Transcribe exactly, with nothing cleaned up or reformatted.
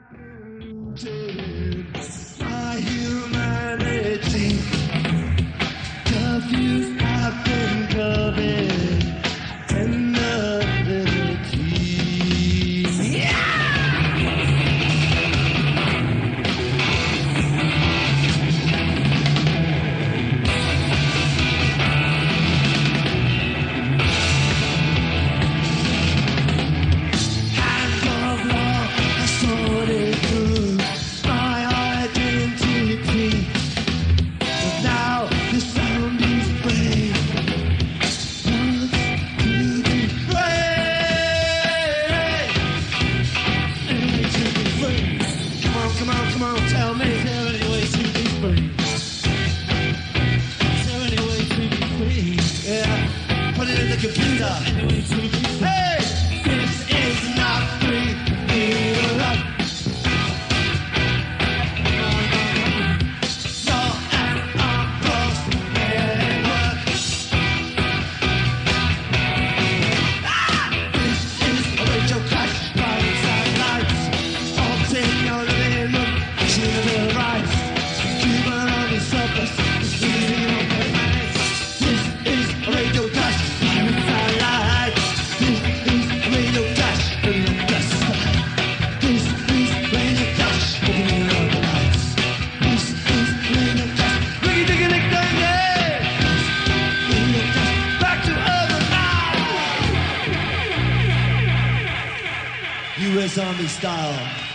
My humanity, confused, I've been covered, tender little tears. Yeah! Come on, come on, tell me. Is there any way to be free? Is there any way to be free? Yeah, put it in the computer. Is there any way to be free? Hey, this is not free. Feel up. You're at our cross network. Ah! This is a radio crash by satellites. All technology. U S Army style.